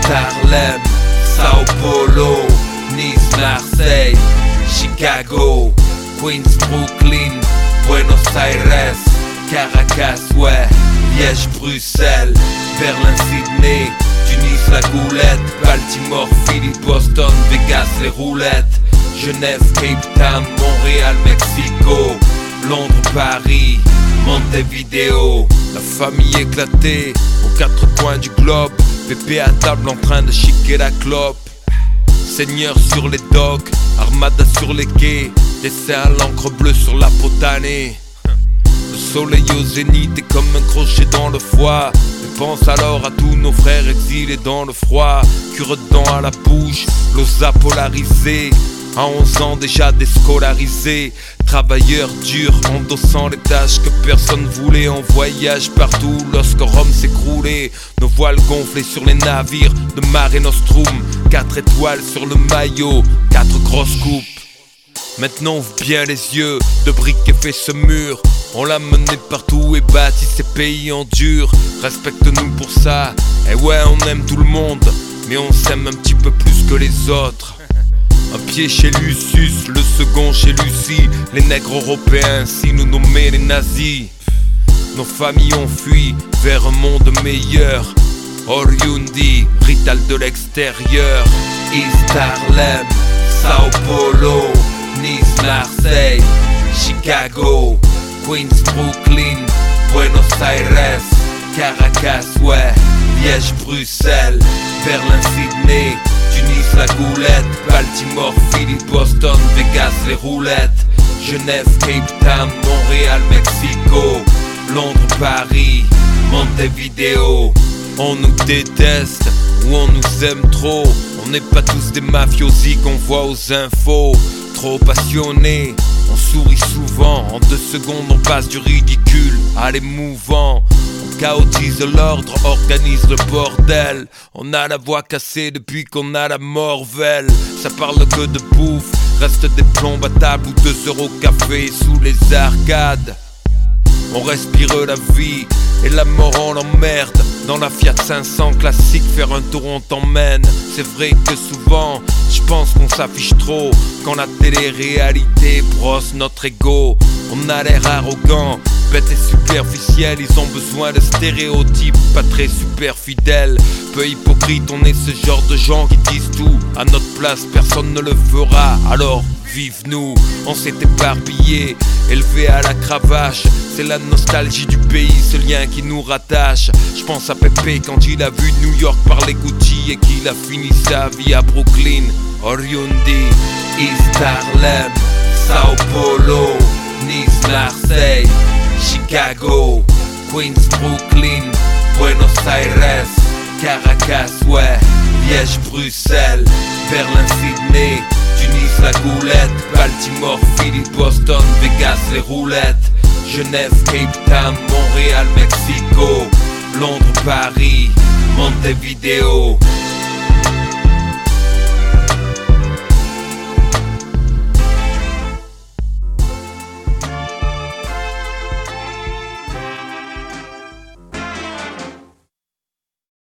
Harlem, Sao Paulo, Nice, Marseille, Chicago, Queens, Brooklyn, Buenos Aires, Caracas, ouais, Liège, Bruxelles, Berlin, Sydney, Tunis, la Goulette, Baltimore, Philly, Boston, Vegas, les roulettes, Genève, Cape Town, Montréal, Mexico, Londres, Paris, Montevideo. La famille éclatée aux quatre coins du globe, pépé à table en train de chiquer la clope. Seigneur sur les docks, armada sur les quais, dessin à l'encre bleue sur la peau tannée. Le soleil au zénith est comme un crochet dans le foie. Et pense alors à tous nos frères exilés dans le froid. Cure-dents à la bouche, l'osa polarisée. À 11 ans déjà déscolarisés, travailleurs durs, endossant les tâches que personne voulait. En voyage partout lorsque Rome s'écroulait. Nos voiles gonflées sur les navires de Mare Nostrum. 4 étoiles sur le maillot, 4 grosses coupes. Maintenant ouvre bien les yeux, de briques fait ce mur. On l'a mené partout et bâti ces pays en dur. Respecte-nous pour ça, et ouais on aime tout le monde, mais on s'aime un petit peu plus que les autres. Un pied chez Lucius, le second chez Lucie. Les nègres européens, si nous nommaient les nazis. Nos familles ont fui vers un monde meilleur. Oriundi, Rital de l'extérieur. East Harlem, Sao Paulo, Nice, Marseille, Chicago, Queens, Brooklyn, Buenos Aires, Caracas, ouais, Liège, Bruxelles, Berlin, Sydney, Tunis, la Goulette, Baltimore, Philly, Boston, Vegas, les roulettes, Genève, Cape Town, Montréal, Mexico, Londres, Paris, Montevideo. On nous déteste ou on nous aime trop. On n'est pas tous des mafiosi qu'on voit aux infos. Trop passionnés, on sourit souvent. En 2 secondes on passe du ridicule à l'émouvant. On chaotise l'ordre, organise le bordel. On a la voix cassée depuis qu'on a la morvelle. Ça parle que de bouffe, reste des plombes à table ou 2 € café sous les arcades. On respire la vie et la mort on l'emmerde. Dans la Fiat 500 classique, faire un tour on t'emmène. C'est vrai que souvent, je pense qu'on s'affiche trop. Quand la télé-réalité brosse notre ego. On a l'air arrogant, bête et superficiel. Ils ont besoin de stéréotypes, pas très super fidèles. Peu hypocrite, on est ce genre de gens qui disent tout. À notre place, personne ne le fera, alors vive-nous. On s'est éparpillé, élevé à la cravache. C'est la nostalgie du pays, ce lien qui nous rattache. Je pense à Pépé quand il a vu New York par les Gucci et qu'il a fini sa vie à Brooklyn. Oriundi, East Harlem, Sao Paulo, Nice, Marseille, Chicago, Queens, Brooklyn, Buenos Aires, Caracas, ouais, Liège, Bruxelles, Berlin, Sydney, Tunis, la Goulette, Baltimore, Philly, Boston, Vegas, les roulettes, Genève, Cape Town, Montréal, Mexico, Londres, Paris, Montevideo.